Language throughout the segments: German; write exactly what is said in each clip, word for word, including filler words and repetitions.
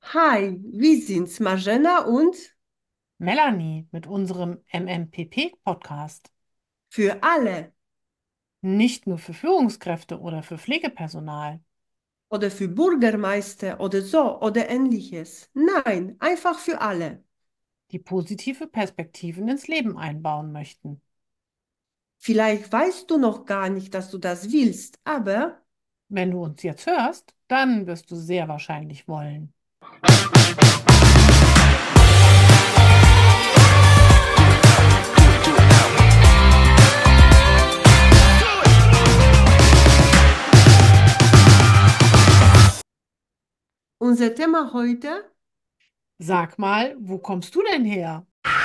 Hi, wir sind's, Marjana und Melanie mit unserem M M P P-Podcast. für alle Nicht nur für Führungskräfte oder für Pflegepersonal. oder für Bürgermeister oder so oder ähnliches. Nein, einfach für alle. Die positive Perspektiven ins Leben einbauen möchten. Vielleicht weißt du noch gar nicht, dass du das willst, aber Wenn du uns jetzt hörst, dann wirst du sehr wahrscheinlich wollen. unser Thema heute, Sag mal, wo kommst du denn her?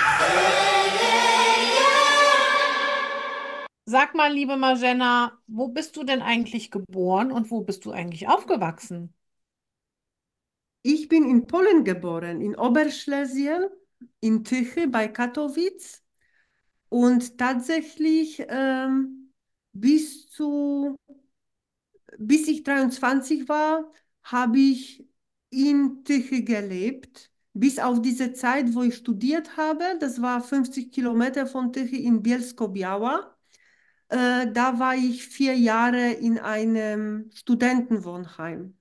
Sag mal, liebe Marjana, wo bist du denn eigentlich geboren und wo bist du eigentlich aufgewachsen? ich bin in Polen geboren, in Oberschlesien, in Tychy bei Katowice und tatsächlich ähm, bis zu bis ich dreiundzwanzig war, habe ich in Tychy gelebt. Bis auf diese Zeit, wo ich studiert habe, das war fünfzig Kilometer von Tychy in Bielsko-Biała. Äh, da war ich vier Jahre in einem Studentenwohnheim.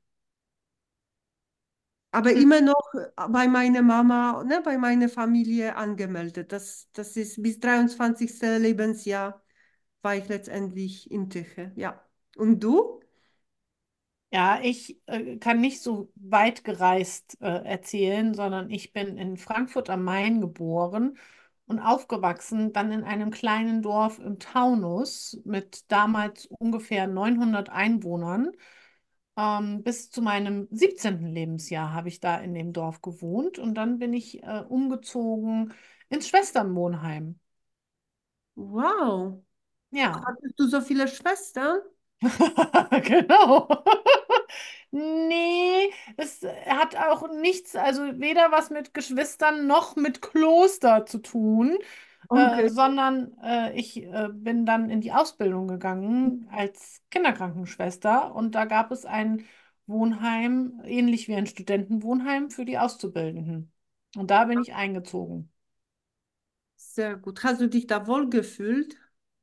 Aber Hm. immer noch äh, bei meiner Mama, ne, bei meiner Familie angemeldet. Das, das ist bis dreiundzwanzigsten Lebensjahr war ich letztendlich in Tychy. Ja. Und du? Ja, ich äh, kann nicht so weit gereist äh, erzählen, sondern ich bin in Frankfurt am Main geboren und aufgewachsen, dann in einem kleinen Dorf im Taunus mit damals ungefähr neunhundert Einwohnern. Ähm, bis zu meinem siebzehnten Lebensjahr habe ich da in dem Dorf gewohnt und dann bin ich äh, umgezogen ins Schwesternwohnheim. Wow. Ja. Hattest du so viele Schwestern? Genau. Nee, es hat auch nichts, also weder was mit Geschwistern noch mit Kloster zu tun, äh, Okay. sondern äh, ich äh, bin dann in die Ausbildung gegangen als Kinderkrankenschwester und da gab es ein Wohnheim, ähnlich wie ein Studentenwohnheim für die Auszubildenden. Und da bin ich eingezogen. Sehr gut. Hast du dich da wohl gefühlt?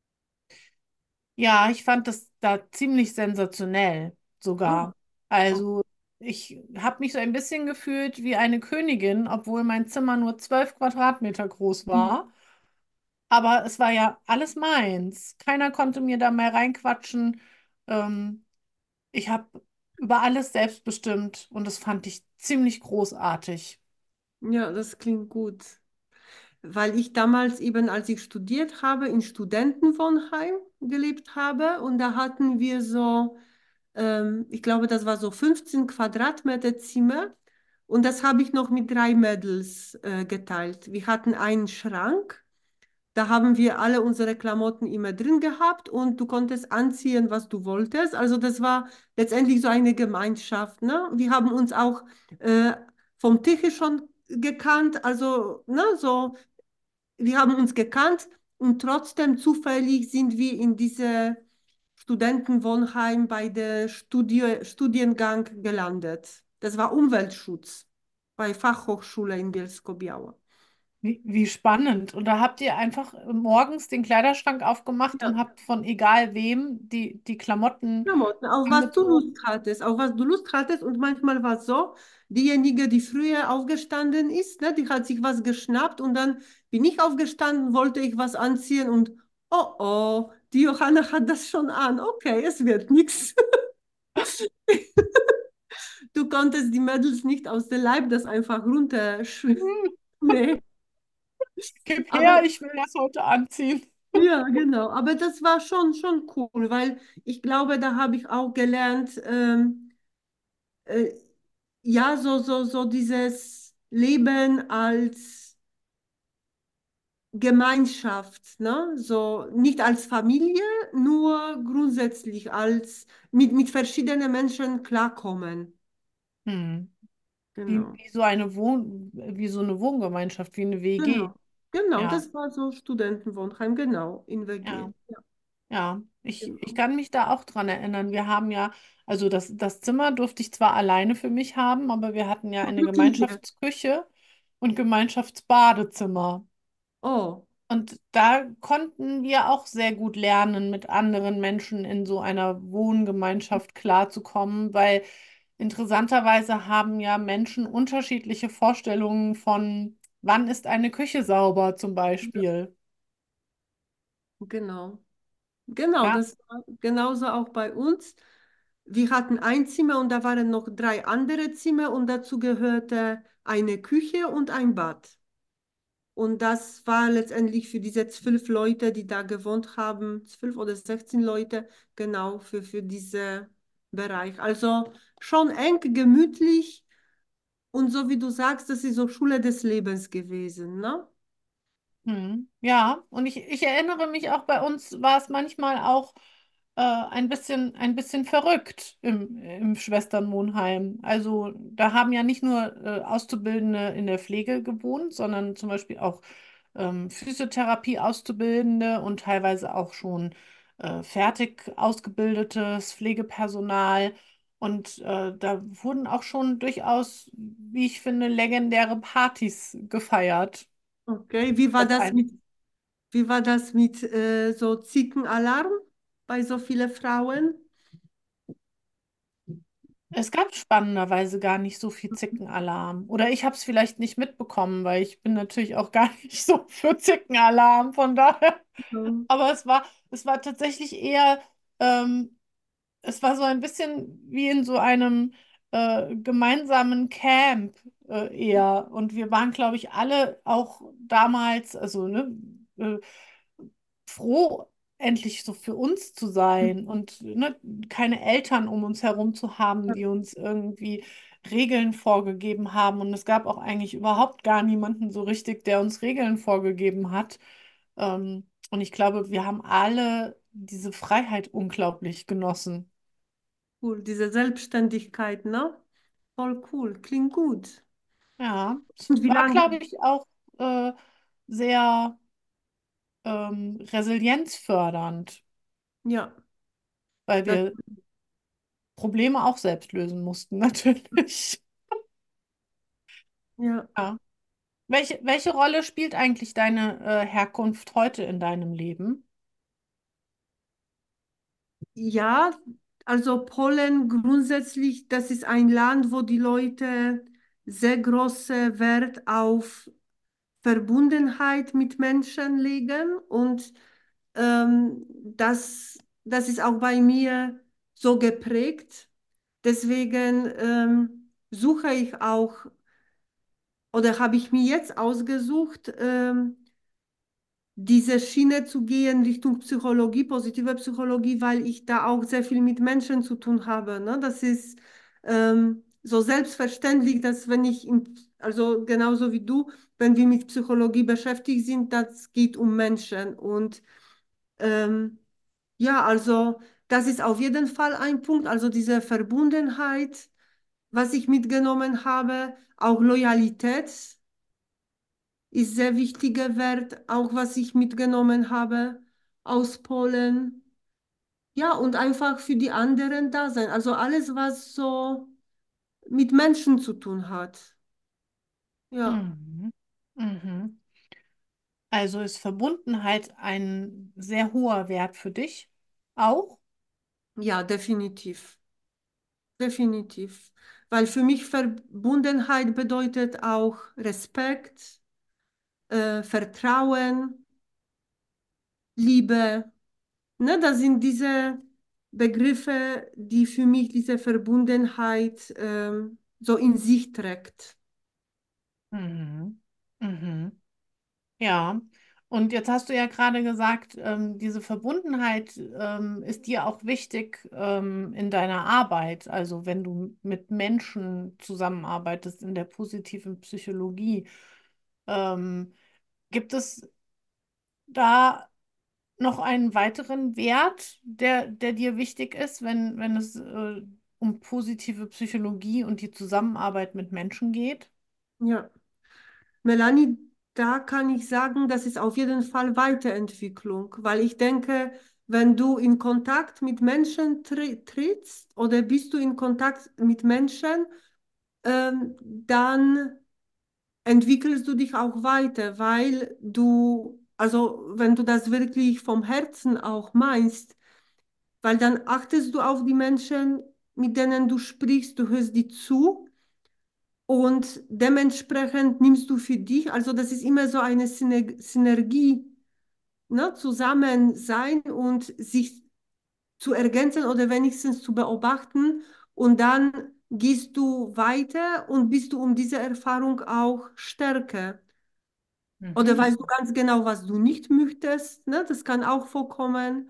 Ja, ich fand das da ziemlich sensationell Oh, sogar. oh. Also ich habe mich so ein bisschen gefühlt wie eine Königin, obwohl mein Zimmer nur zwölf Quadratmeter groß war. Aber es war ja alles meins. Keiner konnte mir da mehr reinquatschen. Ähm, ich habe über alles selbst bestimmt und das fand ich ziemlich großartig. Ja, das klingt gut. Weil ich damals eben, als ich studiert habe, in Studentenwohnheim gelebt habe und da hatten wir so, ähm, ich glaube, das war so fünfzehn Quadratmeter Zimmer und das habe ich noch mit drei Mädels äh, geteilt. Wir hatten einen Schrank. Da haben wir alle unsere Klamotten immer drin gehabt und du konntest anziehen, was du wolltest. Also das war letztendlich so eine Gemeinschaft, ne? Wir haben uns auch äh, vom Tisch schon gekannt, also ne, so, wir haben uns gekannt und trotzdem zufällig sind wir in diese Studentenwohnheim bei der Studie, Studiengang gelandet. Das war Umweltschutz bei Fachhochschule in Bielsko-Biała. Wie, wie spannend. Und da habt ihr einfach morgens den Kleiderschrank aufgemacht und Ja. habt von egal wem die, die Klamotten Klamotten, auf was du Lust angezogen. hattest, auf was du Lust hattest. Und manchmal war es so, diejenige, die früher aufgestanden ist, ne, die hat sich was geschnappt und dann bin ich aufgestanden, wollte ich was anziehen und oh oh, die Johanna hat das schon an. Okay, es wird nichts. Du konntest die Mädels nicht aus dem Leib das einfach runter. Hm, Nee, gib her, aber ich will das heute anziehen. ja, genau. Aber das war schon, schon cool, weil ich glaube, da habe ich auch gelernt, ähm, äh, ja, so, so, so dieses Leben als Gemeinschaft, ne? So nicht als Familie, nur grundsätzlich als mit, mit verschiedenen Menschen klarkommen. Hm. Wie, Genau. wie so eine Wohn, wie so eine Wohngemeinschaft, wie eine W G. Genau. Genau, Ja, das war so Studentenwohnheim, genau, in ja. W G. Ja. Ja, ich, ich Genau. kann mich da auch dran erinnern. Wir haben ja, also das, das Zimmer durfte ich zwar alleine für mich haben, aber wir hatten ja eine Wirklich? Gemeinschaftsküche und Gemeinschaftsbadezimmer. Oh, Und da konnten wir auch sehr gut lernen, mit anderen Menschen in so einer Wohngemeinschaft klarzukommen, weil interessanterweise haben ja Menschen unterschiedliche Vorstellungen von, wann ist eine Küche sauber zum Beispiel. genau. Genau, Ja. das war genauso auch bei uns. Wir hatten ein Zimmer und da waren noch drei andere Zimmer und dazu gehörte eine Küche und ein Bad. Und das war letztendlich für diese zwölf Leute, die da gewohnt haben, zwölf oder sechzehn Leute, genau für, für diesen Bereich. Also schon eng, gemütlich und so wie du sagst, das ist so Schule des Lebens gewesen, ne? Hm. Ja, und ich, ich erinnere mich auch, bei uns war es manchmal auch äh, ein bisschen, ein bisschen verrückt im, im Schwesternwohnheim. Also da haben ja nicht nur äh, Auszubildende in der Pflege gewohnt, sondern zum Beispiel auch ähm, Physiotherapie-Auszubildende und teilweise auch schon äh, fertig ausgebildetes Pflegepersonal. Und äh, da wurden auch schon durchaus, wie ich finde, legendäre Partys gefeiert. Okay, wie war Als das ein mit Wie war das mit äh, so Zickenalarm bei so vielen Frauen? Es gab spannenderweise gar nicht so viel Zickenalarm. Oder ich habe es vielleicht nicht mitbekommen, weil ich bin natürlich auch gar nicht so für Zickenalarm, von daher. Mhm. Aber es war, es war tatsächlich eher, ähm, es war so ein bisschen wie in so einem äh, gemeinsamen Camp äh, eher. Und wir waren, glaube ich, alle auch damals, also ne, äh, froh, endlich so für uns zu sein und ne, keine Eltern um uns herum zu haben, die uns irgendwie Regeln vorgegeben haben. Und es gab auch eigentlich überhaupt gar niemanden so richtig, der uns Regeln vorgegeben hat. Ähm, und ich glaube, wir haben alle diese Freiheit unglaublich genossen. Cool, diese Selbstständigkeit, ne? Voll cool, klingt gut. Ja, es Und wie war, lange? glaube ich, auch äh, sehr ähm, resilienzfördernd, Ja, weil das, wir Probleme auch selbst lösen mussten, natürlich. ja. Ja. Welche, welche Rolle spielt eigentlich deine äh, Herkunft heute in deinem Leben? Ja, also Polen grundsätzlich, das ist ein Land, wo die Leute sehr große Wert auf Verbundenheit mit Menschen legen und ähm, das, das ist auch bei mir so geprägt. Deswegen ähm, suche ich auch oder habe ich mir jetzt ausgesucht, ähm, diese Schiene zu gehen Richtung Psychologie, positive Psychologie, weil ich da auch sehr viel mit Menschen zu tun habe. Ne? Das ist ähm, so selbstverständlich, dass wenn ich, in, also genauso wie du, wenn wir mit Psychologie beschäftigt sind, das geht um Menschen. Und ähm, ja, also das ist auf jeden Fall ein Punkt, also diese Verbundenheit, was ich mitgenommen habe, auch Loyalität ist sehr wichtiger Wert, auch was ich mitgenommen habe aus Polen. Ja, und einfach für die anderen da sein. Also alles, was so mit Menschen zu tun hat. Ja, Mhm. Mhm. Also ist Verbundenheit ein sehr hoher Wert für dich auch? ja, definitiv. Definitiv. Weil für mich Verbundenheit bedeutet auch Respekt, äh, Vertrauen, Liebe. Ne, das sind diese Begriffe, die für mich diese Verbundenheit ähm, so in sich trägt. Mhm. Mhm. Ja. Und jetzt hast du ja gerade gesagt, ähm, diese Verbundenheit ähm, ist dir auch wichtig ähm, in deiner Arbeit. Also wenn du mit Menschen zusammenarbeitest in der positiven Psychologie. Ähm, Gibt es da noch einen weiteren Wert, der, der dir wichtig ist, wenn, wenn es äh, um positive Psychologie und die Zusammenarbeit mit Menschen geht? Ja, Melanie, da kann ich sagen, das ist auf jeden Fall Weiterentwicklung, weil ich denke, wenn du in Kontakt mit Menschen tri trittst oder bist du in Kontakt mit Menschen, ähm, dann entwickelst du dich auch weiter, weil du, also wenn du das wirklich vom Herzen auch meinst, weil dann achtest du auf die Menschen, mit denen du sprichst, du hörst die zu und dementsprechend nimmst du für dich, also das ist immer so eine Syner Synergie, ne, zusammen sein und sich zu ergänzen oder wenigstens zu beobachten und dann gehst du weiter und bist du um diese Erfahrung auch stärker. Oder Mhm. weißt du ganz genau, was du nicht möchtest, ne? Das kann auch vorkommen.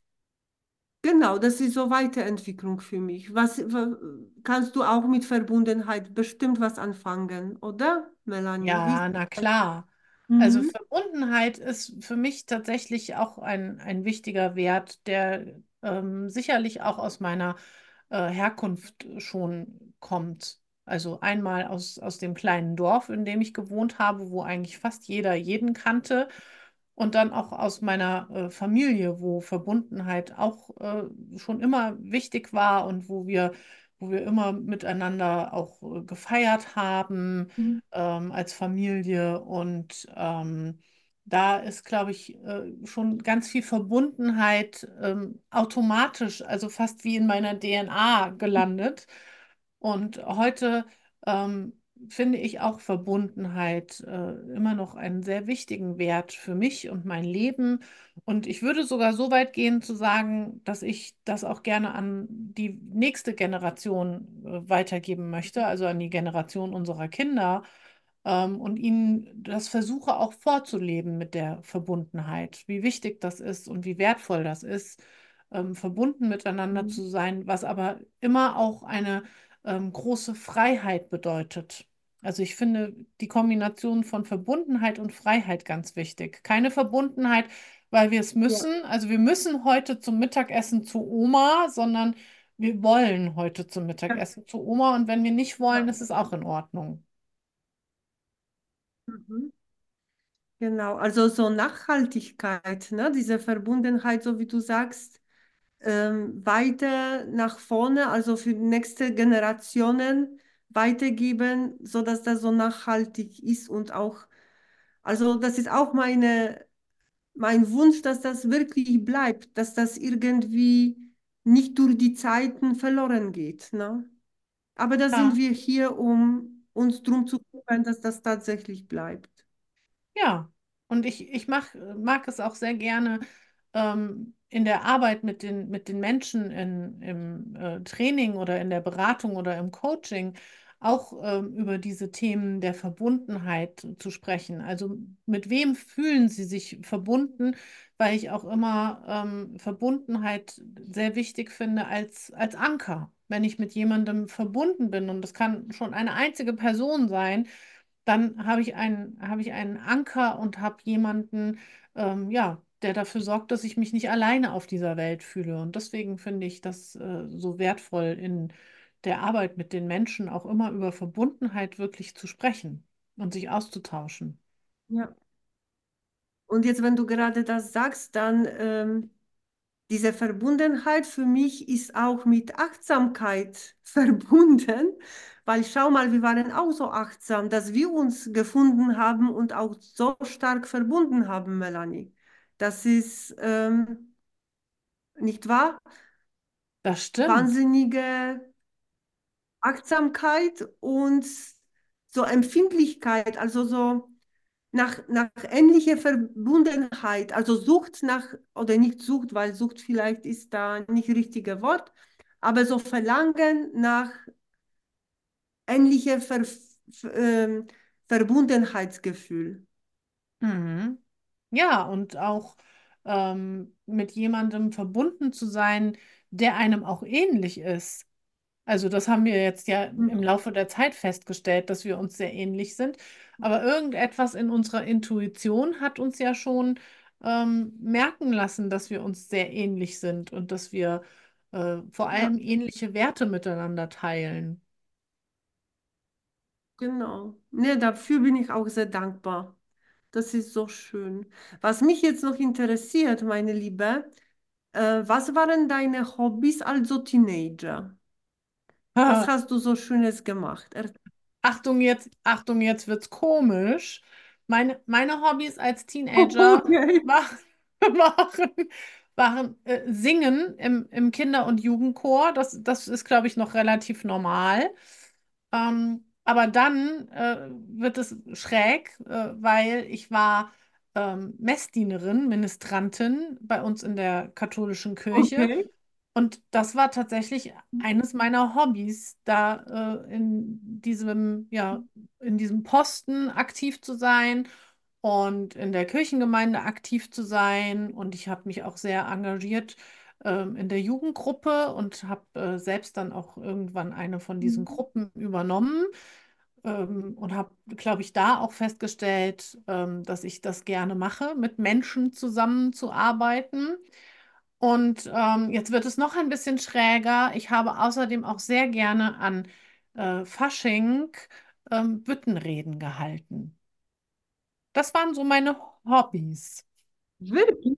Genau, das ist so Weiterentwicklung für mich. Was, wa- kannst du auch mit Verbundenheit bestimmt was anfangen, oder, Melanie? Wie ist Ja, na klar. Also mhm. Verbundenheit ist für mich tatsächlich auch ein, ein wichtiger Wert, der ähm, sicherlich auch aus meiner äh, Herkunft schon kommt. Also einmal aus, aus dem kleinen Dorf, in dem ich gewohnt habe, wo eigentlich fast jeder jeden kannte. Und dann auch aus meiner äh, Familie, wo Verbundenheit auch äh, schon immer wichtig war und wo wir, wo wir immer miteinander auch äh, gefeiert haben Mhm. ähm, als Familie. Und ähm, da ist, glaube ich, äh, schon ganz viel Verbundenheit ähm, automatisch, also fast wie in meiner D N A gelandet. Und heute ähm, finde ich auch Verbundenheit äh, immer noch einen sehr wichtigen Wert für mich und mein Leben. Und ich würde sogar so weit gehen zu sagen, dass ich das auch gerne an die nächste Generation äh, weitergeben möchte, also an die Generation unserer Kinder, ähm, und ihnen das versuche auch vorzuleben mit der Verbundenheit, wie wichtig das ist und wie wertvoll das ist, ähm, verbunden miteinander Mhm. zu sein, was aber immer auch eine ähm, große Freiheit bedeutet. Also ich finde die Kombination von Verbundenheit und Freiheit ganz wichtig. Keine Verbundenheit, weil wir es Ja. müssen. Also wir müssen heute zum Mittagessen zu Oma, sondern wir wollen heute zum Mittagessen zu Oma. Und wenn wir nicht wollen, Ja. ist es auch in Ordnung. Mhm. Genau, also so Nachhaltigkeit, ne? Diese Verbundenheit, so wie du sagst, ähm, weiter nach vorne, also für die nächste Generationen weitergeben, sodass das so nachhaltig ist und auch, also das ist auch meine, mein Wunsch, dass das wirklich bleibt, dass das irgendwie nicht durch die Zeiten verloren geht, ne? Aber da sind Ja. wir hier, um uns drum zu kümmern, dass das tatsächlich bleibt. Ja, und ich, ich mach, mag es auch sehr gerne ähm, in der Arbeit mit den, mit den Menschen in, im äh, Training oder in der Beratung oder im Coaching auch ähm, über diese Themen der Verbundenheit zu sprechen. Also mit wem fühlen sie sich verbunden, weil ich auch immer ähm, Verbundenheit sehr wichtig finde als, als Anker. Wenn ich mit jemandem verbunden bin, und das kann schon eine einzige Person sein, dann habe ich einen, habe ich einen Anker und habe jemanden, ähm, ja, der dafür sorgt, dass ich mich nicht alleine auf dieser Welt fühle. Und deswegen finde ich das äh, so wertvoll, in der Arbeit mit den Menschen auch immer über Verbundenheit wirklich zu sprechen und sich auszutauschen. Ja. Und jetzt, wenn du gerade das sagst, dann ähm, diese Verbundenheit für mich ist auch mit Achtsamkeit verbunden, weil schau mal, wir waren auch so achtsam, dass wir uns gefunden haben und auch so stark verbunden haben, Melanie. Das ist, ähm, nicht wahr? Das stimmt. Wahnsinnige Achtsamkeit und so Empfindlichkeit, also so nach, nach ähnlicher Verbundenheit, also Sucht nach, oder nicht Sucht, weil Sucht vielleicht ist da nicht richtige Wort, aber so Verlangen nach ähnlicher Ver, Ver, ähm, Verbundenheitsgefühl. Mhm. Ja, und auch ähm, mit jemandem verbunden zu sein, der einem auch ähnlich ist. Also das haben wir jetzt ja im Mhm. Laufe der Zeit festgestellt, dass wir uns sehr ähnlich sind. Aber irgendetwas in unserer Intuition hat uns ja schon ähm, merken lassen, dass wir uns sehr ähnlich sind und dass wir äh, vor Ja, allem ähnliche Werte miteinander teilen. genau. Ne, dafür bin ich auch sehr dankbar. Das ist so schön. Was mich jetzt noch interessiert, meine Liebe, Äh, was waren deine Hobbys als so Teenager? Was hast du so Schönes gemacht? Er Achtung, jetzt, Achtung, jetzt wird's komisch. Meine, meine Hobbys als Teenager Okay. waren, waren, waren äh, Singen im, im Kinder- und Jugendchor. Das, das ist, glaube ich, noch relativ normal. Ähm, aber dann äh, wird es schräg, äh, weil ich war ähm, Messdienerin, Ministrantin bei uns in der katholischen Kirche. Okay. Und das war tatsächlich eines meiner Hobbys, da äh, in diesem, ja, in diesem Posten aktiv zu sein und in der Kirchengemeinde aktiv zu sein. Und ich habe mich auch sehr engagiert ähm, in der Jugendgruppe und habe äh, selbst dann auch irgendwann eine von diesen Gruppen übernommen. Ähm, und habe, glaube ich, da auch festgestellt, ähm, dass ich das gerne mache, mit Menschen zusammenzuarbeiten. Und ähm, jetzt wird es noch ein bisschen schräger. Ich habe außerdem auch sehr gerne an äh, Fasching ähm, Büttenreden gehalten. Das waren so meine Hobbys. Wirklich?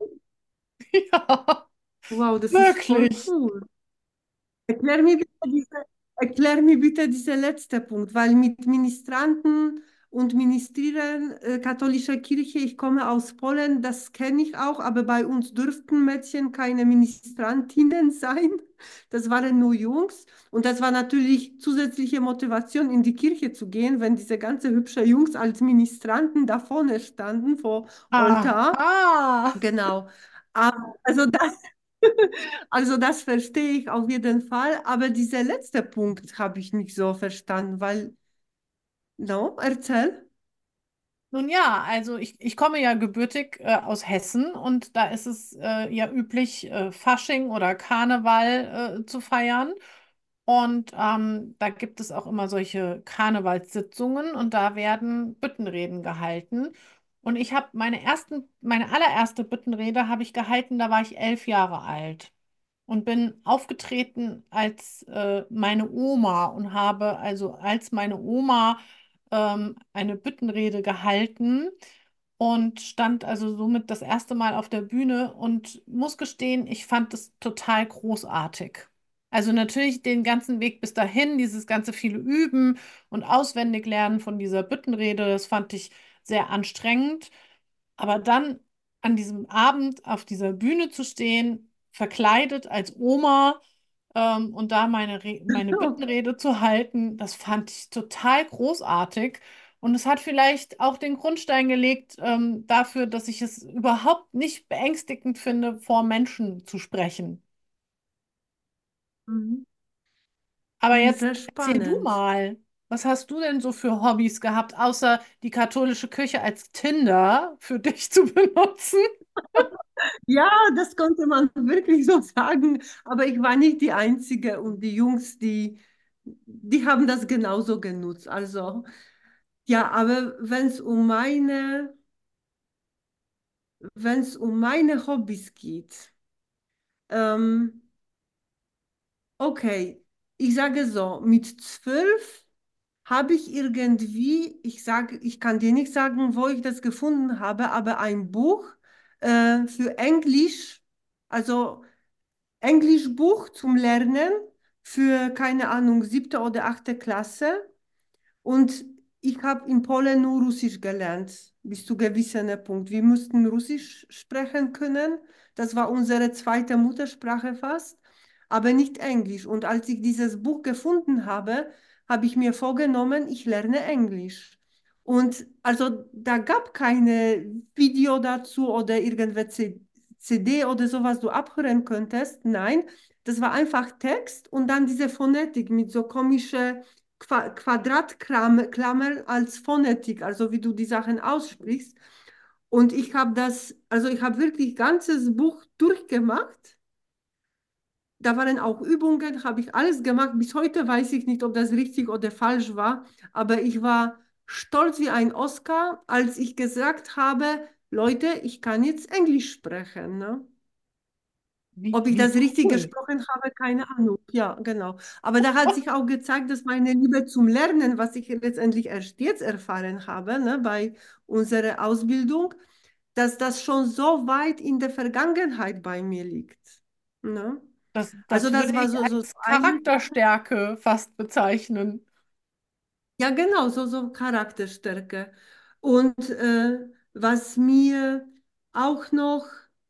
Ja, Wow, das ist voll wirklich. cool. Erklär mir bitte diese, erklär mir bitte dieser letzte Punkt, weil mit Ministranten und Ministrieren äh, katholischer Kirche, ich komme aus Polen, das kenne ich auch, aber bei uns dürften Mädchen keine Ministrantinnen sein. Das waren nur Jungs. Und das war natürlich zusätzliche Motivation, in die Kirche zu gehen, wenn diese ganze hübsche Jungs als Ministranten da vorne standen vor Altar. Aha. Genau. Aber, also das also das verstehe ich auf jeden Fall, aber dieser letzte Punkt habe ich nicht so verstanden, weil, no, erzähl. Nun ja, also ich, ich komme ja gebürtig äh, aus Hessen und da ist es äh, ja üblich, äh, Fasching oder Karneval äh, zu feiern. Und ähm, da gibt es auch immer solche Karnevalssitzungen und da werden Büttenreden gehalten. Und ich habe meine ersten, meine allererste Büttenrede habe ich gehalten, da war ich elf Jahre alt und bin aufgetreten als äh, meine Oma und habe also als meine Oma ähm, eine Büttenrede gehalten und stand also somit das erste Mal auf der Bühne und muss gestehen, ich fand es total großartig. Also natürlich den ganzen Weg bis dahin, dieses ganze viele Üben und auswendig lernen von dieser Büttenrede, das fand ich sehr anstrengend. Aber dann an diesem Abend auf dieser Bühne zu stehen, verkleidet als Oma, ähm, und da meine, Re meine Okay. Bittenrede zu halten, das fand ich total großartig. Und es hat vielleicht auch den Grundstein gelegt, ähm, dafür, dass ich es überhaupt nicht beängstigend finde, vor Menschen zu sprechen. Mhm. Aber Mhm, jetzt sehr erzähl du spannend. mal, was hast du denn so für Hobbys gehabt, außer die katholische Kirche als Tinder für dich zu benutzen? Ja, das konnte man wirklich so sagen, aber ich war nicht die Einzige und die Jungs, die, die haben das genauso genutzt. Also, ja, aber wenn es um meine, wenn es um meine Hobbys geht, ähm, okay, ich sage so, mit zwölf habe ich irgendwie, ich sage, ich kann dir nicht sagen, wo ich das gefunden habe, aber ein Buch äh, für Englisch, also Englischbuch zum Lernen für, keine Ahnung, siebte oder achte Klasse. Und ich habe in Polen nur Russisch gelernt, bis zu gewissem Punkt. Wir mussten Russisch sprechen können. Das war unsere zweite Muttersprache fast, aber nicht Englisch. Und als ich dieses Buch gefunden habe, habe ich mir vorgenommen, ich lerne Englisch. Und also da gab keine Video dazu oder irgendwelche C D oder sowas du abhören könntest. Nein, das war einfach Text und dann diese Phonetik mit so komische Qua Quadratklammer Klammer als Phonetik, also wie du die Sachen aussprichst. Und ich habe das, also ich habe wirklich ganzes Buch durchgemacht. Da waren auch Übungen, habe ich alles gemacht. Bis heute weiß ich nicht, ob das richtig oder falsch war, aber ich war stolz wie ein Oscar, als ich gesagt habe, Leute, ich kann jetzt Englisch sprechen, ne? Wie, Ob ich wie das richtig cool. gesprochen habe, keine Ahnung. Ja, genau. Aber da hat sich auch gezeigt, dass meine Liebe zum Lernen, was ich letztendlich erst jetzt erfahren habe, ne, bei unserer Ausbildung, dass das schon so weit in der Vergangenheit bei mir liegt. Ne? Das, Also das das würde war ich so, so, so als eine Sache. Charakterstärke fast bezeichnen. Ja, genau, so, so Charakterstärke. Und äh, was mir auch noch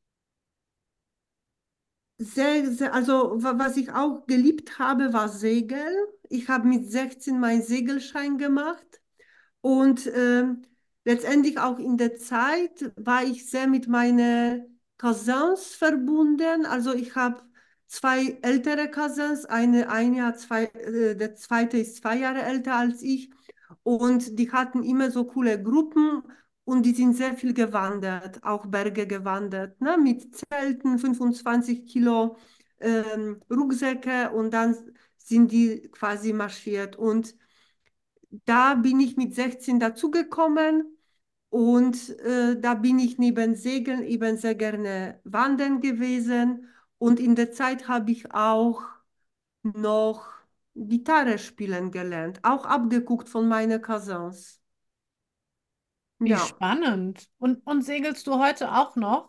sehr, sehr, also wa- was ich auch geliebt habe, war Segeln. Ich habe mit sechzehn meinen Segelschein gemacht. Und ähm, letztendlich auch in der Zeit war ich sehr mit meinen Cousins verbunden. Also ich habe zwei ältere Cousins, eine ein Jahr, zwei, äh, der zweite ist zwei Jahre älter als ich. Und die hatten immer so coole Gruppen und die sind sehr viel gewandert, auch Berge gewandert, ne? Mit Zelten, fünfundzwanzig Kilo ähm, Rucksäcke und dann sind die quasi marschiert. Und da bin ich mit sechzehn dazugekommen und äh, da bin ich neben Segeln eben sehr gerne wandern gewesen. Und in der Zeit habe ich auch noch Gitarre spielen gelernt, auch abgeguckt von meinen Cousins. Wie Ja, spannend. Und, und segelst du heute auch noch?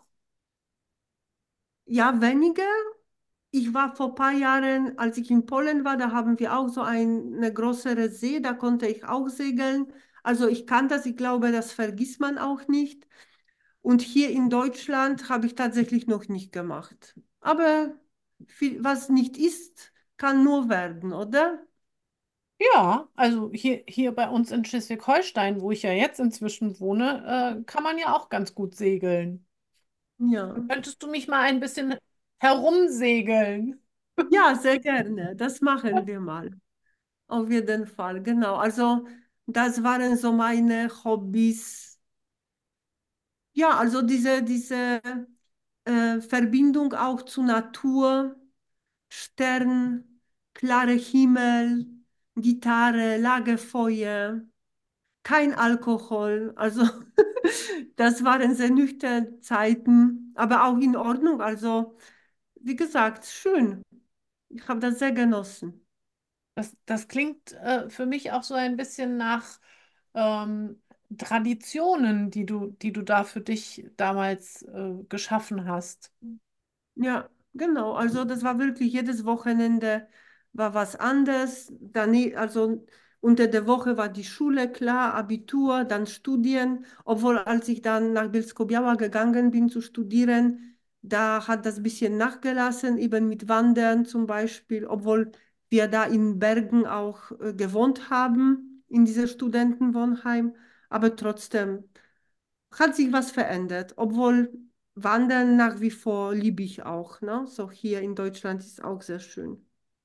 ja, weniger. Ich war vor ein paar Jahren, als ich in Polen war, da haben wir auch so ein, eine größere See, da konnte ich auch segeln. Also ich kann das, ich glaube, das vergisst man auch nicht. Und hier in Deutschland habe ich tatsächlich noch nicht gemacht. Aber viel, was nicht ist, kann nur werden, oder? Ja, also hier, hier bei uns in Schleswig-Holstein, wo ich ja jetzt inzwischen wohne, äh, kann man ja auch ganz gut segeln. Ja. Könntest du mich mal ein bisschen herumsegeln? Ja, sehr gerne. Das machen wir mal. Auf jeden Fall, genau. Also das waren so meine Hobbys. Ja, also diese, diese äh, Verbindung auch zur Natur, Stern, klare Himmel, Gitarre, Lagerfeuer. Kein Alkohol. Also das waren sehr nüchterne Zeiten, aber auch in Ordnung. Also wie gesagt, schön. Ich habe das sehr genossen. Das, das klingt äh, für mich auch so ein bisschen nach ähm, Traditionen, die du, die du da für dich damals äh, geschaffen hast. Ja, genau. Also das war wirklich jedes Wochenende war was anderes. Dann, also unter der Woche war die Schule klar, Abitur, dann Studien. Obwohl, als ich dann nach Bielsko-Biała gegangen bin zu studieren, da hat das ein bisschen nachgelassen, eben mit Wandern zum Beispiel, obwohl wir da in Bergen auch äh, gewohnt haben, in diesem Studentenwohnheim. Aber trotzdem hat sich was verändert, obwohl Wandern nach wie vor liebe ich auch, ne? So hier in Deutschland ist auch sehr schön.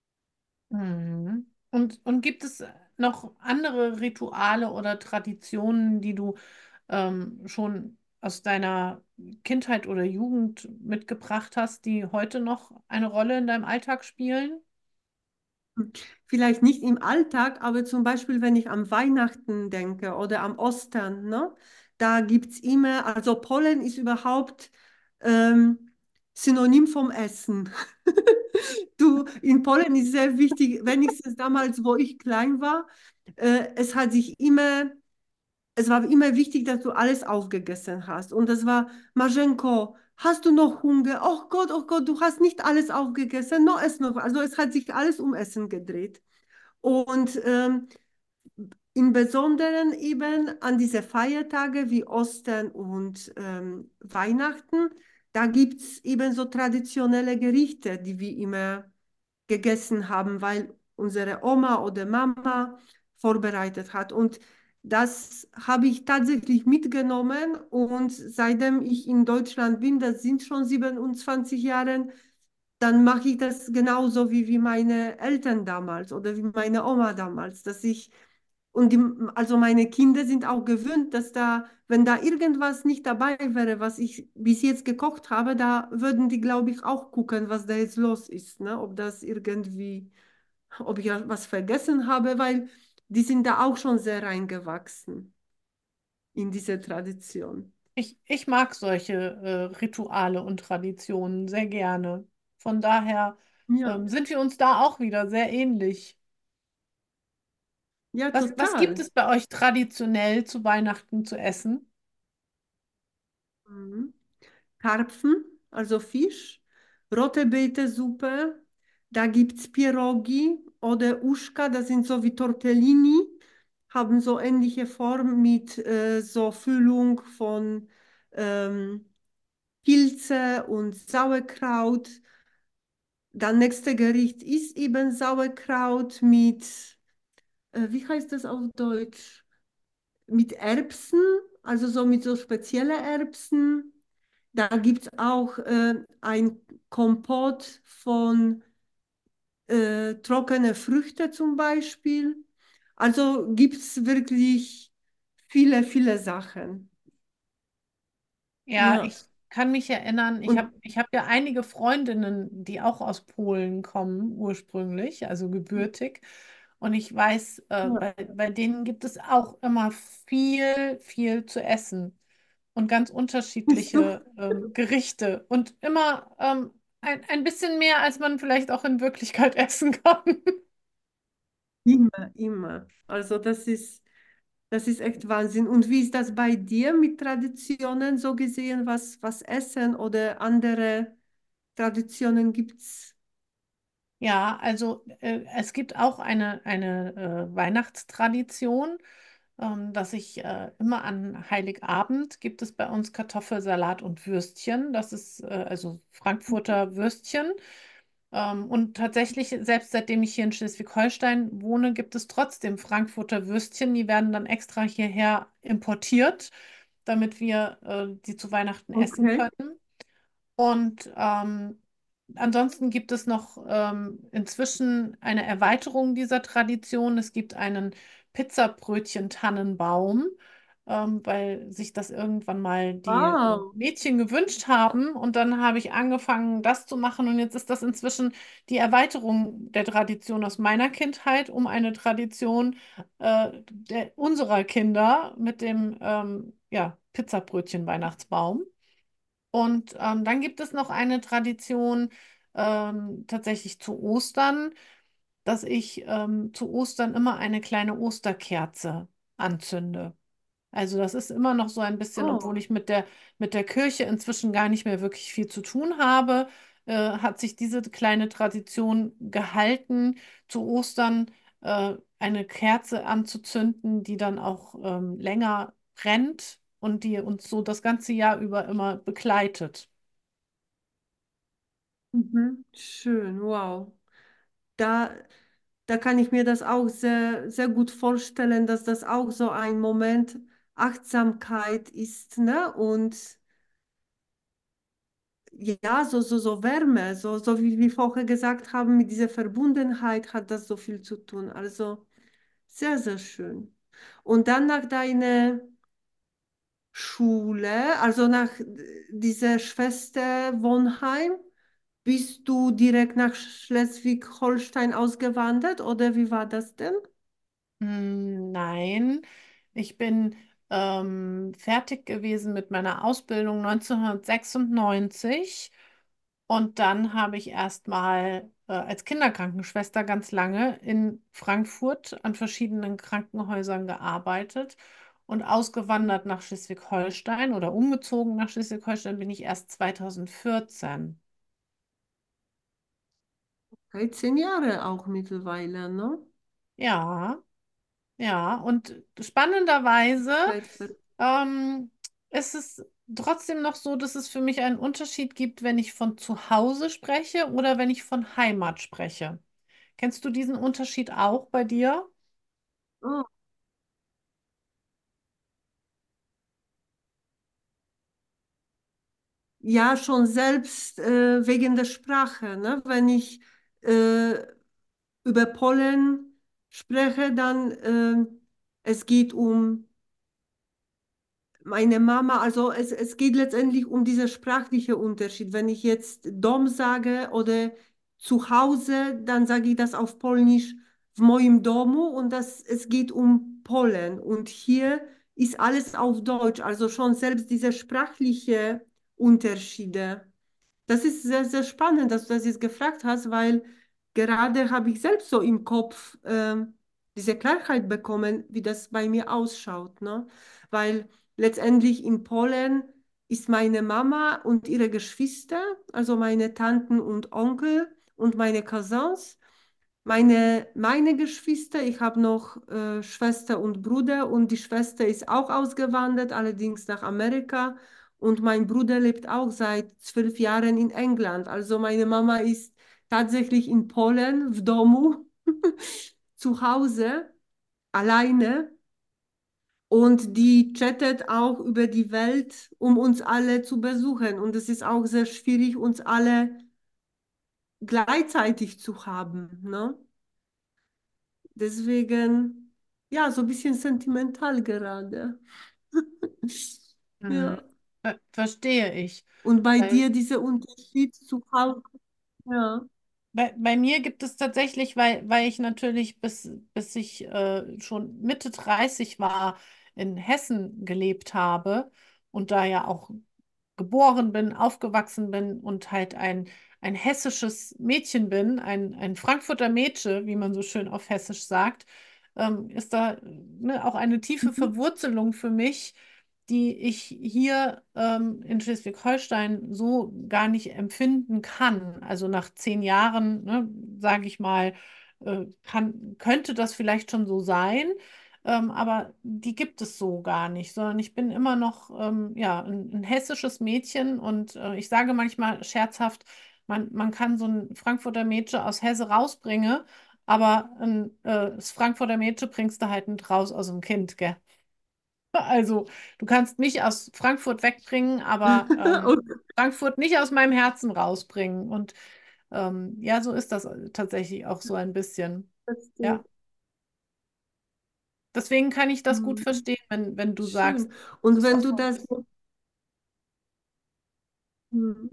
Mhm. Und, und gibt es noch andere Rituale oder Traditionen, die du ähm, schon aus deiner Kindheit oder Jugend mitgebracht hast, die heute noch eine Rolle in deinem Alltag spielen? Vielleicht nicht im Alltag, aber zum Beispiel, wenn ich am Weihnachten denke oder am Ostern, ne? Da gibt es immer, also Pollen ist überhaupt ähm, Synonym vom Essen. Du, in Polen ist sehr wichtig, wenigstens damals, wo ich klein war, äh, es hat sich immer es war immer wichtig, dass du alles aufgegessen hast. Und das war, Marzenko, hast du noch Hunger? Oh Gott, oh Gott, du hast nicht alles aufgegessen, noch es noch. Also es hat sich alles um Essen gedreht. Und ähm, im Besonderen eben an diese Feiertage wie Ostern und ähm, Weihnachten, da gibt es eben so traditionelle Gerichte, die wir immer gegessen haben, weil unsere Oma oder Mama vorbereitet hat. Und das habe ich tatsächlich mitgenommen und seitdem ich in Deutschland bin, das sind schon siebenundzwanzig Jahre, dann mache ich das genauso wie, wie meine Eltern damals oder wie meine Oma damals, dass ich und die, also meine Kinder sind auch gewöhnt, dass da, wenn da irgendwas nicht dabei wäre, was ich bis jetzt gekocht habe, da würden die, glaube ich, auch gucken, was da jetzt los ist, ne? Ob das irgendwie, ob ich ja was vergessen habe, weil die sind da auch schon sehr reingewachsen in diese Tradition. Ich, ich mag solche äh, Rituale und Traditionen sehr gerne. Von daher Ja, ähm, sind wir uns da auch wieder sehr ähnlich. ja, Was, was gibt total. es bei euch traditionell zu Weihnachten zu essen? Mhm. Karpfen, also Fisch, rote Betesuppe, da gibt es Pierogi oder Uszka, das sind so wie Tortellini, haben so ähnliche Form mit äh, so Füllung von ähm, Pilze und Sauerkraut. Dann nächste Gericht ist eben Sauerkraut mit, äh, wie heißt das auf Deutsch? Mit Erbsen, also so mit so speziellen Erbsen. Da gibt es auch äh, ein Kompott von äh, trockene Früchte zum Beispiel. Also gibt es wirklich viele, viele Sachen. Ja, Ja. ich kann mich erinnern, ich habe Und ich hab ja einige Freundinnen, die auch aus Polen kommen, ursprünglich, also gebürtig. Und ich weiß, äh, ja. bei, bei denen gibt es auch immer viel, viel zu essen und ganz Siehst du? unterschiedliche ähm, Gerichte und immer ähm, ein, ein bisschen mehr, als man vielleicht auch in Wirklichkeit essen kann. Immer, immer. Also das ist, das ist echt Wahnsinn. Und wie ist das bei dir mit Traditionen so gesehen? Was, was Essen oder andere Traditionen gibt es? Ja, also äh, es gibt auch eine, eine äh, Weihnachtstradition, ähm, dass ich äh, immer an Heiligabend gibt es bei uns Kartoffelsalat und Würstchen. Das ist äh, also Frankfurter Würstchen. Ähm, und tatsächlich, selbst seitdem ich hier in Schleswig-Holstein wohne, gibt es trotzdem Frankfurter Würstchen. Die werden dann extra hierher importiert, damit wir äh, die zu Weihnachten essen Okay. können. Und ähm, ansonsten gibt es noch ähm, inzwischen eine Erweiterung dieser Tradition. Es gibt einen Pizzabrötchen-Tannenbaum, ähm, weil sich das irgendwann mal die äh, Wow. Mädchen gewünscht haben. Und dann habe ich angefangen, das zu machen. Und jetzt ist das inzwischen die Erweiterung der Tradition aus meiner Kindheit um eine Tradition äh, der, unserer Kinder mit dem ähm, ja, Pizzabrötchen-Weihnachtsbaum. Und ähm, dann gibt es noch eine Tradition ähm, tatsächlich zu Ostern, dass ich ähm, zu Ostern immer eine kleine Osterkerze anzünde. Also das ist immer noch so ein bisschen, obwohl Oh. ich mit der, mit der Kirche inzwischen gar nicht mehr wirklich viel zu tun habe, äh, hat sich diese kleine Tradition gehalten, zu Ostern äh, eine Kerze anzuzünden, die dann auch ähm, länger brennt und die uns so das ganze Jahr über immer begleitet. Mhm. Schön, wow. Da, da kann ich mir das auch sehr, sehr gut vorstellen, dass das auch so ein Moment Achtsamkeit ist, ne? Und ja, so, so, so Wärme, so, so wie wir vorher gesagt haben, mit dieser Verbundenheit hat das so viel zu tun. Also sehr, sehr schön. Und dann nach deiner Schule, also nach dieser Schwester Wohnheim, bist du direkt nach Schleswig-Holstein ausgewandert oder wie war das denn? Hm, nein, ich bin ähm, fertig gewesen mit meiner Ausbildung neunzehnhundertsechsundneunzig und dann habe ich erstmal äh, als Kinderkrankenschwester ganz lange in Frankfurt an verschiedenen Krankenhäusern gearbeitet und ausgewandert nach Schleswig-Holstein oder umgezogen nach Schleswig-Holstein bin ich erst zweitausendvierzehn. dreizehn Jahre auch mittlerweile, ne? Ja. Ja, und spannenderweise Zeit ver ähm, ist es trotzdem noch so, dass es für mich einen Unterschied gibt, wenn ich von zu Hause spreche oder wenn ich von Heimat spreche. Kennst du diesen Unterschied auch bei dir? oh. Ja, schon selbst äh, wegen der Sprache, ne? Wenn ich äh, über Polen spreche, dann äh, es geht um meine Mama, also es, es geht letztendlich um diesen sprachlichen Unterschied. Wenn ich jetzt Dom sage oder zu Hause, dann sage ich das auf Polnisch w moim domu und das, es geht um Polen. Und hier ist alles auf Deutsch, also schon selbst diese sprachlichen Unterschiede. Das ist sehr, sehr spannend, dass du das jetzt gefragt hast, weil gerade habe ich selbst so im Kopf ähm, diese Klarheit bekommen, wie das bei mir ausschaut, ne? Weil letztendlich in Polen ist meine Mama und ihre Geschwister, also meine Tanten und Onkel und meine Cousins. Meine, meine Geschwister, ich habe noch äh, Schwester und Bruder und die Schwester ist auch ausgewandert, allerdings nach Amerika. Und mein Bruder lebt auch seit zwölf Jahren in England. Also meine Mama ist tatsächlich in Polen, w domu, zu Hause, alleine. Und die chattet auch über die Welt, um uns alle zu besuchen. Und es ist auch sehr schwierig, uns alle gleichzeitig zu haben, ne? Deswegen, ja, so ein bisschen sentimental gerade. Mhm. Ja. Ver verstehe ich. Und bei Weil dir dieser Unterschied zu Hause. Ja. Bei, bei mir gibt es tatsächlich, weil, weil ich natürlich bis, bis ich äh, schon Mitte dreißig war, in Hessen gelebt habe und da ja auch geboren bin, aufgewachsen bin und halt ein, ein hessisches Mädchen bin, ein, ein Frankfurter Mädchen, wie man so schön auf Hessisch sagt, ähm, ist da ne, auch eine tiefe Mhm. Verwurzelung für mich, die ich hier ähm, in Schleswig-Holstein so gar nicht empfinden kann. Also nach zehn Jahren, ne, sage ich mal, äh, kann, könnte das vielleicht schon so sein, ähm, aber die gibt es so gar nicht, sondern ich bin immer noch ähm, ja, ein, ein hessisches Mädchen und äh, ich sage manchmal scherzhaft, man, man kann so ein Frankfurter Mädchen aus Hesse rausbringen, aber ein, äh, das Frankfurter Mädchen bringst du halt nicht raus aus dem Kind, gell? Also, du kannst mich aus Frankfurt wegbringen, aber ähm, Okay, Frankfurt nicht aus meinem Herzen rausbringen. Und ähm, ja, so ist das tatsächlich auch so ein bisschen. verstehe. Ja, deswegen kann ich das gut Mhm. verstehen, wenn, wenn du sagst, Schön. es Und ist auch wenn du so. das, Mhm.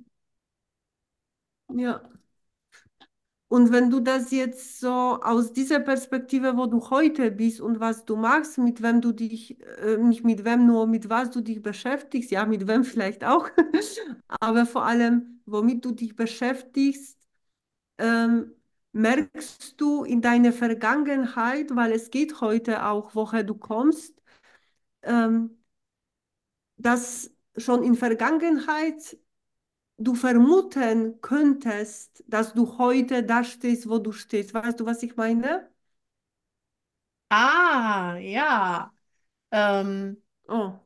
Ja. Und wenn du das jetzt so aus dieser Perspektive, wo du heute bist und was du machst, mit wem du dich, äh, nicht mit wem nur, mit was du dich beschäftigst, ja, mit wem vielleicht auch, aber vor allem, womit du dich beschäftigst, ähm, merkst du in deiner Vergangenheit, weil es geht heute auch, woher du kommst, ähm, dass schon in Vergangenheit du vermuten könntest, dass du heute da stehst, wo du stehst. Weißt du, was ich meine? Ah, ja. Ähm, Oh.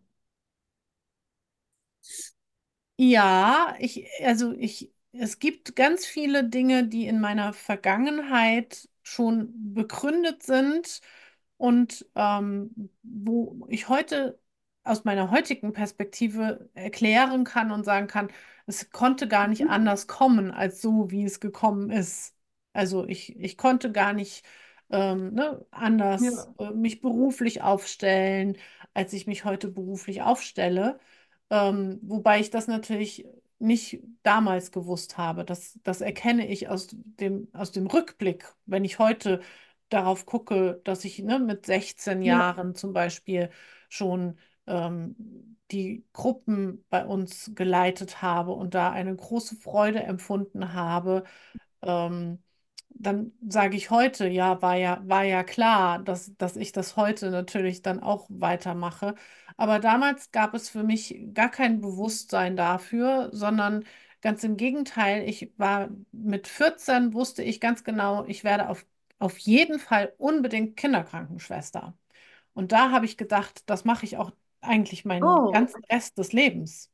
Ja, ich, also ich, es gibt ganz viele Dinge, die in meiner Vergangenheit schon begründet sind und ähm, wo ich heute aus meiner heutigen Perspektive erklären kann und sagen kann, es konnte gar nicht Mhm. anders kommen als so, wie es gekommen ist. Also ich, ich konnte gar nicht ähm, ne, anders Ja, äh, mich beruflich aufstellen, als ich mich heute beruflich aufstelle. Ähm, wobei ich das natürlich nicht damals gewusst habe. Das, das erkenne ich aus dem, aus dem Rückblick, wenn ich heute darauf gucke, dass ich ne, mit sechzehn ja, Jahren zum Beispiel schon ähm, die Gruppen bei uns geleitet habe und da eine große Freude empfunden habe, ähm, dann sage ich heute, ja, war ja, war ja klar, dass, dass ich das heute natürlich dann auch weitermache. Aber damals gab es für mich gar kein Bewusstsein dafür, sondern ganz im Gegenteil, ich war mit vierzehn, wusste ich ganz genau, ich werde auf, auf jeden Fall unbedingt Kinderkrankenschwester. Und da habe ich gedacht, das mache ich auch eigentlich meinen oh, ganzen Rest des Lebens.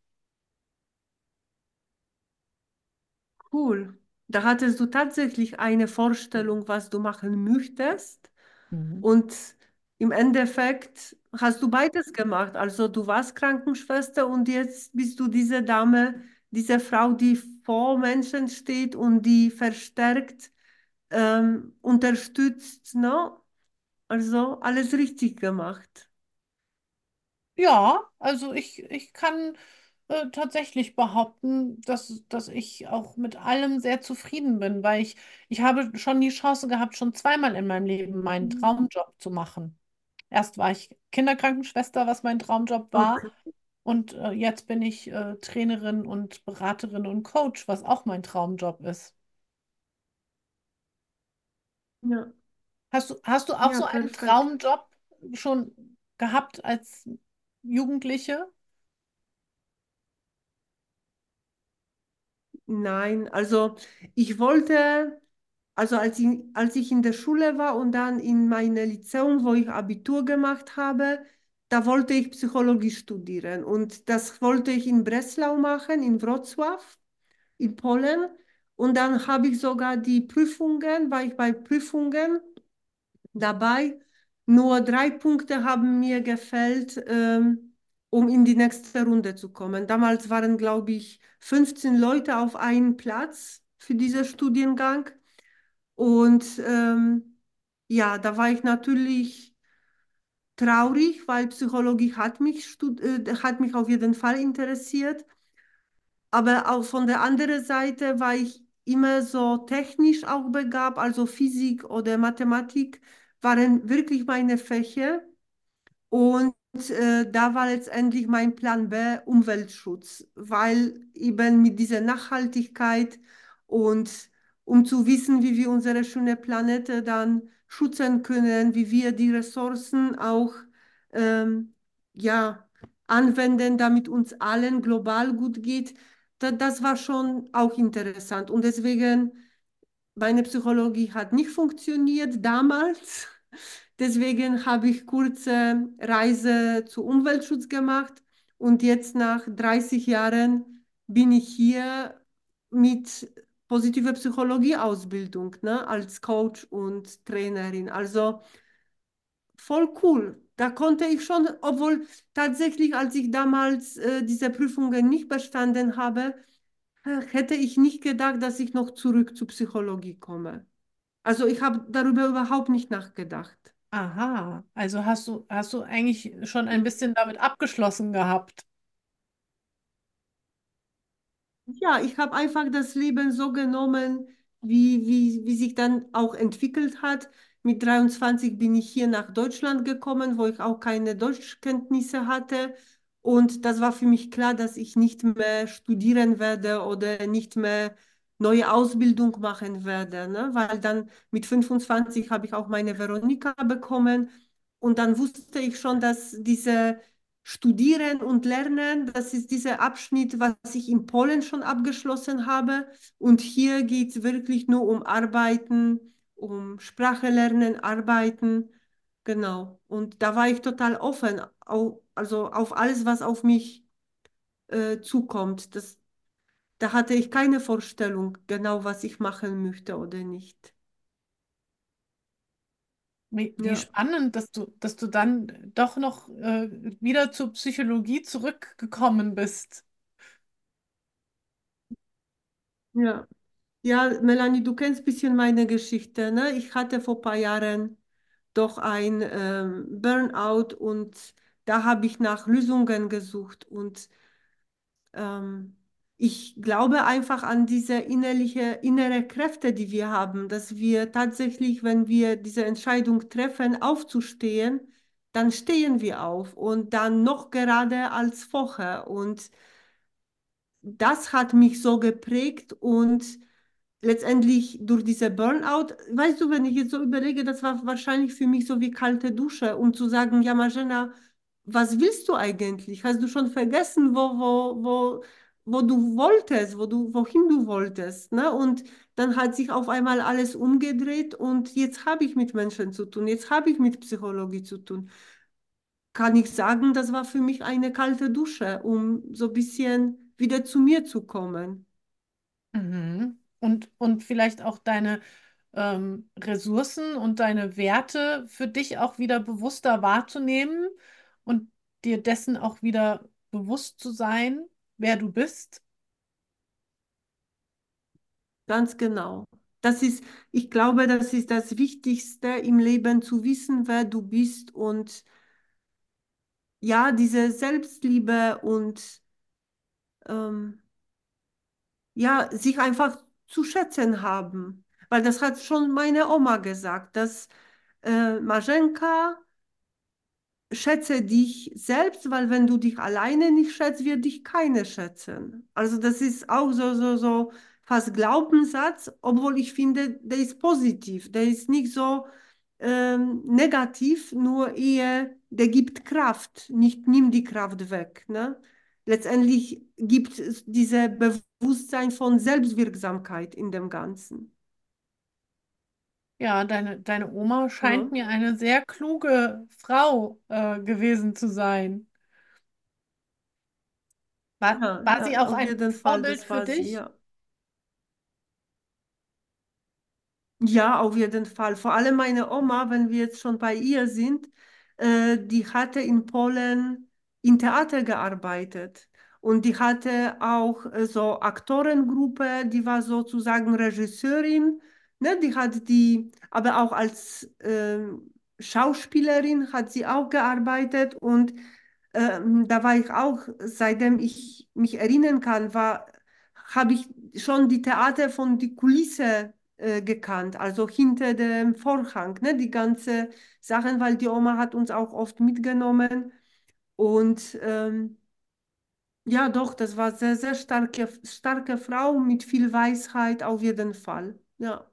cool. Da hattest du tatsächlich eine Vorstellung, was du machen möchtest. Mhm. Und im Endeffekt hast du beides gemacht. Also du warst Krankenschwester und jetzt bist du diese Dame, diese Frau, die vor Menschen steht und die verstärkt ähm, unterstützt, ne? Also alles richtig gemacht. Ja, also ich, ich kann äh, tatsächlich behaupten, dass, dass ich auch mit allem sehr zufrieden bin, weil ich, ich habe schon die Chance gehabt, schon zweimal in meinem Leben meinen Mhm. Traumjob zu machen. Erst war ich Kinderkrankenschwester, was mein Traumjob war, Okay. und äh, jetzt bin ich äh, Trainerin und Beraterin und Coach, was auch mein Traumjob ist. Ja, Hast du, hast du auch ja, so einen perfekt. Traumjob schon gehabt als Jugendliche? Nein, also ich wollte, also als ich, als ich in der Schule war und dann in meine Lyzeum, wo ich Abitur gemacht habe, da wollte ich Psychologie studieren. Und das wollte ich in Breslau machen, in Wrocław, in Polen. Und dann habe ich sogar die Prüfungen, war ich bei Prüfungen dabei. Nur drei Punkte haben mir gefällt, ähm, um in die nächste Runde zu kommen. Damals waren, glaube ich, fünfzehn Leute auf einen Platz für diesen Studiengang. Und ähm, ja, da war ich natürlich traurig, weil Psychologie hat mich, stud äh, hat mich auf jeden Fall interessiert. Aber auch von der anderen Seite war ich immer so technisch auch begabt, also Physik oder Mathematik waren wirklich meine Fächer. Und äh, da war letztendlich mein Plan B Umweltschutz, weil eben mit dieser Nachhaltigkeit und um zu wissen, wie wir unsere schöne Planete dann schützen können, wie wir die Ressourcen auch ähm, ja, anwenden, damit uns allen global gut geht, da, das war schon auch interessant. Und deswegen meine Psychologie hat nicht funktioniert damals. Deswegen habe ich kurze Reise zu Umweltschutz gemacht und jetzt nach dreißig Jahren bin ich hier mit positiver Psychologie-Ausbildung, ne, als Coach und Trainerin. Also voll cool. Da konnte ich schon, obwohl tatsächlich, als ich damals äh, diese Prüfungen nicht bestanden habe, äh, hätte ich nicht gedacht, dass ich noch zurück zur Psychologie komme. Also ich habe darüber überhaupt nicht nachgedacht. Aha, also hast du, hast du eigentlich schon ein bisschen damit abgeschlossen gehabt. Ja, ich habe einfach das Leben so genommen, wie, wie, wie sich dann auch entwickelt hat. Mit dreiundzwanzig bin ich hier nach Deutschland gekommen, wo ich auch keine Deutschkenntnisse hatte. Und das war für mich klar, dass ich nicht mehr studieren werde oder nicht mehr neue Ausbildung machen werde, ne? Weil dann mit fünfundzwanzig habe ich auch meine Veronika bekommen. Und dann wusste ich schon, dass diese Studieren und Lernen, das ist dieser Abschnitt, was ich in Polen schon abgeschlossen habe. Und hier geht es wirklich nur um Arbeiten, um Sprache lernen, Arbeiten. Genau. Und da war ich total offen, au- also auf alles, was auf mich äh, zukommt. Das, da hatte ich keine Vorstellung, genau was ich machen möchte oder nicht. Wie, wie Ja, spannend, dass du, dass du dann doch noch äh, wieder zur Psychologie zurückgekommen bist. ja. Ja, Melanie, du kennst ein bisschen meine Geschichte, ne? Ich hatte vor ein paar Jahren doch ein ähm, Burnout und da habe ich nach Lösungen gesucht und ähm, ich glaube einfach an diese innerliche, innere Kräfte, die wir haben, dass wir tatsächlich, wenn wir diese Entscheidung treffen, aufzustehen, dann stehen wir auf und dann noch gerade als vorher und das hat mich so geprägt und letztendlich durch diese Burnout, weißt du, wenn ich jetzt so überlege, das war wahrscheinlich für mich so wie kalte Dusche, um zu sagen, ja, Marzena, was willst du eigentlich? Hast du schon vergessen, wo, wo, wo, wo du wolltest, wo du, wohin du wolltest, ne? Und dann hat sich auf einmal alles umgedreht und jetzt habe ich mit Menschen zu tun, jetzt habe ich mit Psychologie zu tun. Kann ich sagen, das war für mich eine kalte Dusche, um so ein bisschen wieder zu mir zu kommen. Mhm. Und, und vielleicht auch deine ähm, Ressourcen und deine Werte für dich auch wieder bewusster wahrzunehmen und dir dessen auch wieder bewusst zu sein, wer du bist. Ganz genau. Das ist, ich glaube, das ist das Wichtigste im Leben, zu wissen, wer du bist und ja, diese Selbstliebe und ähm, ja, sich einfach zu schätzen haben. Weil das hat schon meine Oma gesagt, dass äh, Marzenka, schätze dich selbst, weil wenn du dich alleine nicht schätzt, wird dich keiner schätzen. Also das ist auch so, so, so fast Glaubenssatz, obwohl ich finde, der ist positiv, der ist nicht so ähm, negativ, nur eher, der gibt Kraft, nicht nimm die Kraft weg, ne? letztendlich gibt es diese Bewusstsein von Selbstwirksamkeit in dem Ganzen. Ja, deine, deine Oma Ja, scheint mir eine sehr kluge Frau äh, gewesen zu sein. War, ja, war sie ja, auch auf ein jeden Fall, Vorbild das für war sie, dich? ja. Ja, auf jeden Fall. Vor allem meine Oma, wenn wir jetzt schon bei ihr sind, äh, die hatte in Polen im Theater gearbeitet. Und die hatte auch äh, so Aktorengruppe, die war sozusagen Regisseurin, ne? Die hat die, aber auch als ähm, Schauspielerin hat sie auch gearbeitet. Und ähm, da war ich auch, seitdem ich mich erinnern kann, war, habe ich schon die Theater von die Kulisse äh, gekannt, also hinter dem Vorhang, ne, die ganze Sachen, weil die Oma hat uns auch oft mitgenommen und ähm, ja, doch, das war sehr, sehr starke, starke Frau mit viel Weisheit auf jeden Fall. Ja,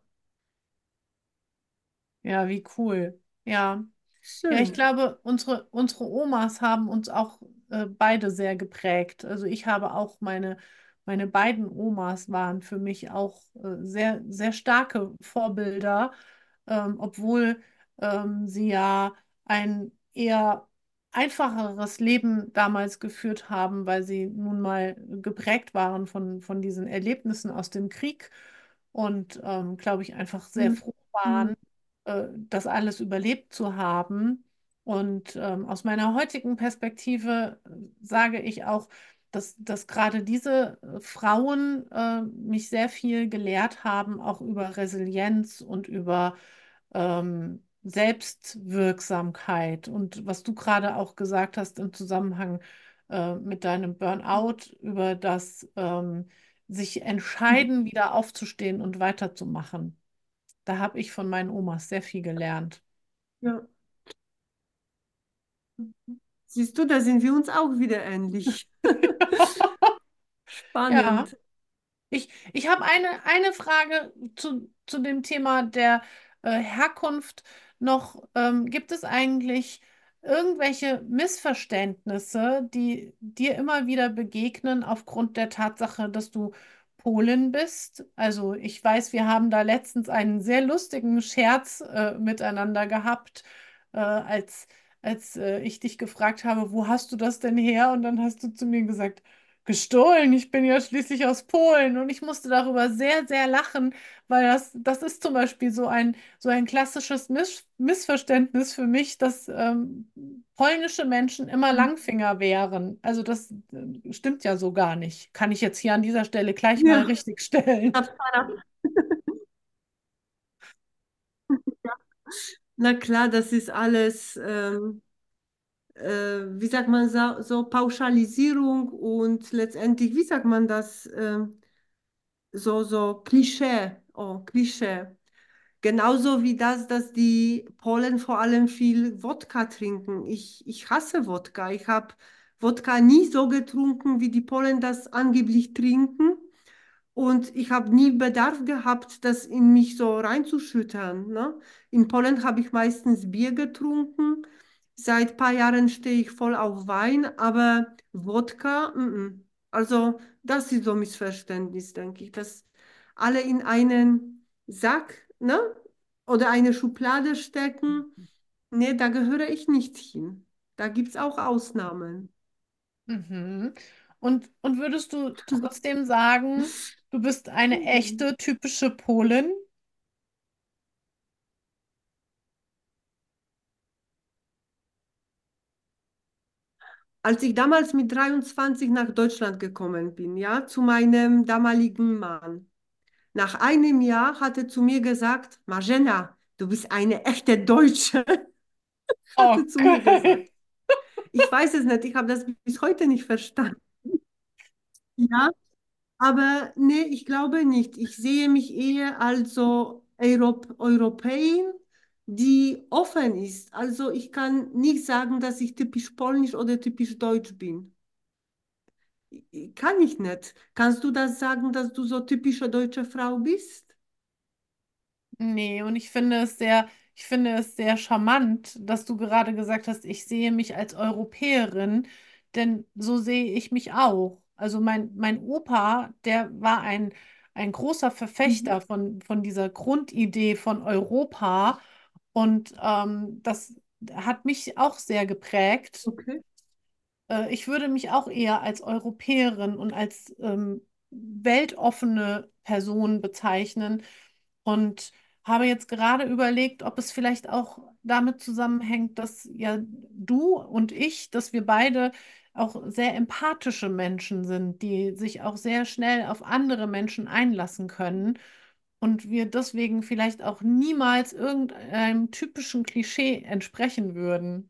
Ja, wie cool. Ja. Ja, ich schön. glaube, unsere, unsere Omas haben uns auch äh, beide sehr geprägt. Also ich habe auch meine, meine beiden Omas waren für mich auch äh, sehr, sehr starke Vorbilder, ähm, obwohl ähm, sie ja ein eher einfacheres Leben damals geführt haben, weil sie nun mal geprägt waren von, von diesen Erlebnissen aus dem Krieg und, ähm, glaube ich, einfach sehr Mhm. froh Mhm. waren, äh, das alles überlebt zu haben. Und ähm, aus meiner heutigen Perspektive äh, sage ich auch, dass, dass gerade diese äh, Frauen äh, mich sehr viel gelehrt haben, auch über Resilienz und über ähm, Selbstwirksamkeit. Und was du gerade auch gesagt hast im Zusammenhang äh, mit deinem Burnout, über das ähm, sich Mhm. entscheiden, wieder aufzustehen und weiterzumachen. Da habe ich von meinen Omas sehr viel gelernt. Ja. Siehst du, da sind wir uns auch wieder ähnlich. Ja. Spannend. Ich, ich habe eine, eine Frage zu, zu dem Thema der äh, Herkunft noch. Ähm, gibt es eigentlich irgendwelche Missverständnisse, die dir immer wieder begegnen aufgrund der Tatsache, dass du Polin bist? Also ich weiß, wir haben da letztens einen sehr lustigen Scherz äh, miteinander gehabt, äh, als, als äh, ich dich gefragt habe, wo hast du das denn her? Und dann hast du zu mir gesagt, gestohlen, ich bin ja schließlich aus Polen und ich musste darüber sehr, sehr lachen, weil das, das ist zum Beispiel so ein, so ein klassisches Miss Missverständnis für mich, dass ähm, polnische Menschen immer Mhm. Langfinger wären. Also das äh, stimmt ja so gar nicht. Kann ich jetzt hier an dieser Stelle gleich mal Ja, richtig stellen. na klar, das ist alles. Ähm, äh, wie sagt man, so, so Pauschalisierung und letztendlich, wie sagt man das, ähm, so, so Klischee, oh, Klischee. Genauso wie das, dass die Polen vor allem viel Wodka trinken. Ich, ich hasse Wodka. Ich habe Wodka nie so getrunken, wie die Polen das angeblich trinken. Und ich habe nie Bedarf gehabt, das in mich so reinzuschüttern. Ne? In Polen habe ich meistens Bier getrunken. Seit ein paar Jahren stehe ich voll auf Wein, aber Wodka, mm, mm. Also das ist so ein Missverständnis, denke ich, dass alle in einen Sack, ne? Oder eine Schublade stecken. Nee, da gehöre ich nicht hin. Da gibt es auch Ausnahmen. Mhm. Und, und würdest du trotzdem sagen, du bist eine echte, typische Polin? Als ich damals mit dreiundzwanzig nach Deutschland gekommen bin, ja, zu meinem damaligen Mann. Nach einem Jahr hat er zu mir gesagt, Marjana, du bist eine echte Deutsche, hat er zu mir Okay. gesagt. Ich weiß es nicht, ich habe das bis heute nicht verstanden. Ja, aber nee, ich glaube nicht. Ich sehe mich eher als so Europ Europäerin, die offen ist. Also ich kann nicht sagen, dass ich typisch polnisch oder typisch deutsch bin. Kann ich nicht. Kannst du das sagen, dass du so typische deutsche Frau bist? Nee, und ich finde es sehr, ich finde es sehr charmant, dass du gerade gesagt hast, ich sehe mich als Europäerin, denn so sehe ich mich auch. Also mein, mein Opa, der war ein, ein großer Mhm. Verfechter von, von dieser Grundidee von Europa und ähm, das hat mich auch sehr geprägt. Okay. Äh, ich würde mich auch eher als Europäerin und als ähm, weltoffene Person bezeichnen und habe jetzt gerade überlegt, ob es vielleicht auch damit zusammenhängt, dass ja du und ich, dass wir beide auch sehr empathische Menschen sind, die sich auch sehr schnell auf andere Menschen einlassen können und wir deswegen vielleicht auch niemals irgendeinem typischen Klischee entsprechen würden.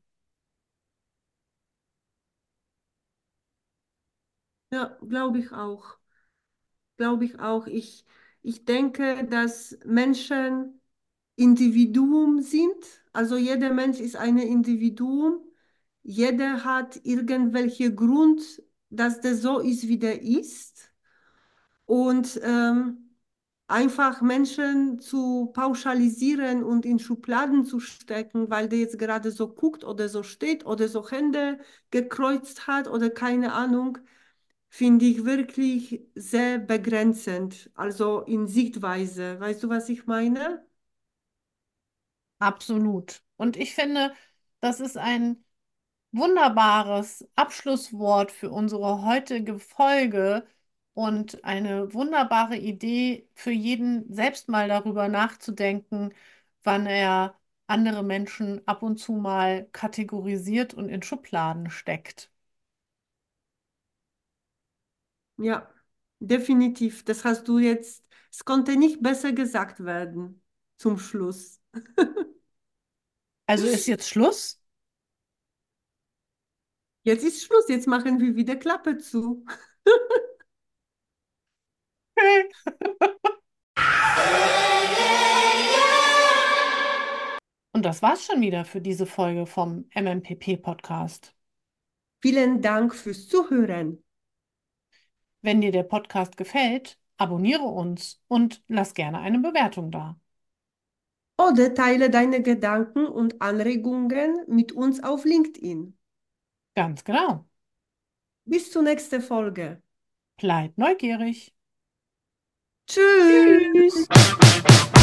Ja, glaube ich auch. Glaube ich auch. Ich, ich denke, dass Menschen Individuum sind. Also jeder Mensch ist ein Individuum. Jeder hat irgendwelche Grund, dass der so ist, wie der ist. Und ähm, einfach Menschen zu pauschalisieren und in Schubladen zu stecken, weil der jetzt gerade so guckt oder so steht oder so Hände gekreuzt hat oder keine Ahnung, finde ich wirklich sehr begrenzend, also in Sichtweise. Weißt du, was ich meine? Absolut. Und ich finde, das ist ein wunderbares Abschlusswort für unsere heutige Folge und eine wunderbare Idee für jeden, selbst mal darüber nachzudenken, wann er andere Menschen ab und zu mal kategorisiert und in Schubladen steckt. Ja, definitiv. Das hast du jetzt, es konnte nicht besser gesagt werden zum Schluss. Also ist jetzt Schluss? Jetzt ist Schluss, jetzt machen wir wieder Klappe zu. Und das war's schon wieder für diese Folge vom M M P P-Podcast. Vielen Dank fürs Zuhören. Wenn dir der Podcast gefällt, abonniere uns und lass gerne eine Bewertung da. Oder teile deine Gedanken und Anregungen mit uns auf LinkedIn. Ganz genau. Bis zur nächsten Folge. Bleib neugierig. Tschüss. Tschüss.